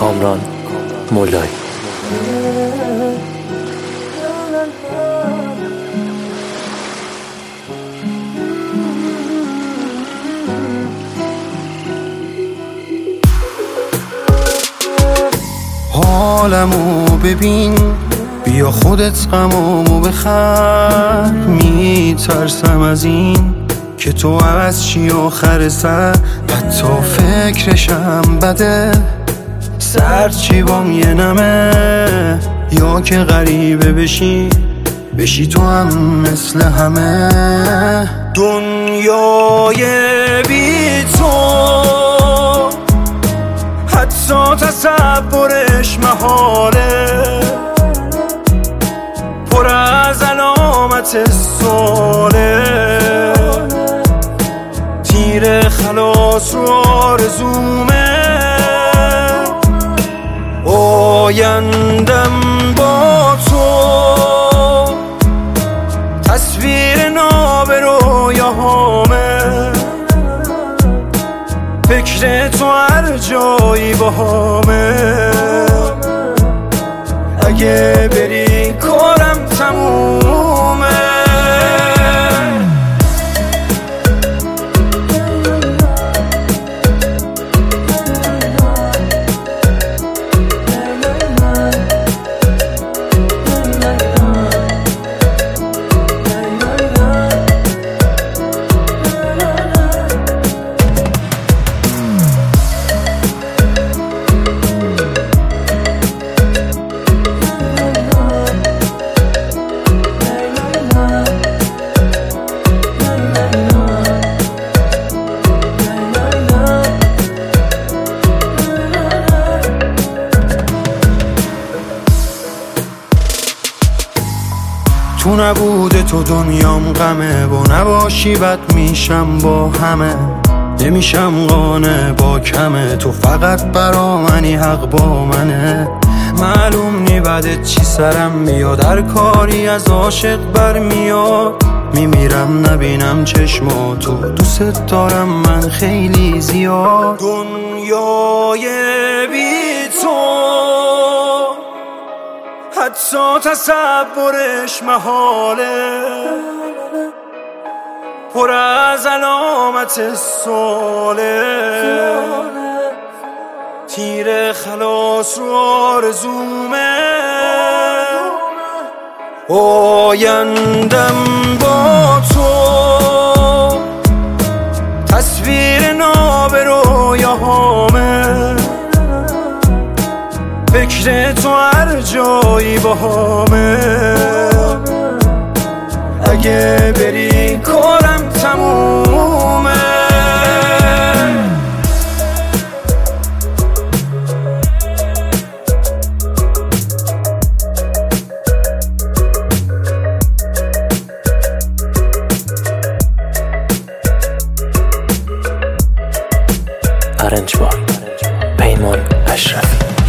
کامران مولایی. حالمو ببین، بیا خودت غمامو بخر. میترسم از این که تو عوض چی آخر سر، حتی فکرشم بده. سرچی بام یه نمه، یا که غریبه بشی تو هم مثل همه. دنیای بی تو حتی تصورش محاله، پر از علامت سواله. تیر خلاص رو آرزومه، آیندم با تو. تصویر ناب رویاهامه، فکر تو هر جایی باهامه. اگه بری کارم تمومه. تو نبوده تو دنیام غمه، با نباشی بد میشم با همه. نمیشم قانع با کمه، تو فقط برا منی، حق با منه. معلوم نی بعد چی سرم میاد، هر کاری از عاشق برمیاد. میمیرم نبینم چشماتو، دوست دارم من خیلی زیاد. دنیای بی تو حتی تصورش محاله، پر از علامت سواله. تیر خلاص رو آرزومه، آیندم با تو. تصویر ناب رویاهامه، فکر تو هر جایی باهامه. اگه بری کارم تمومه. Arrange by پیمان اشرفی.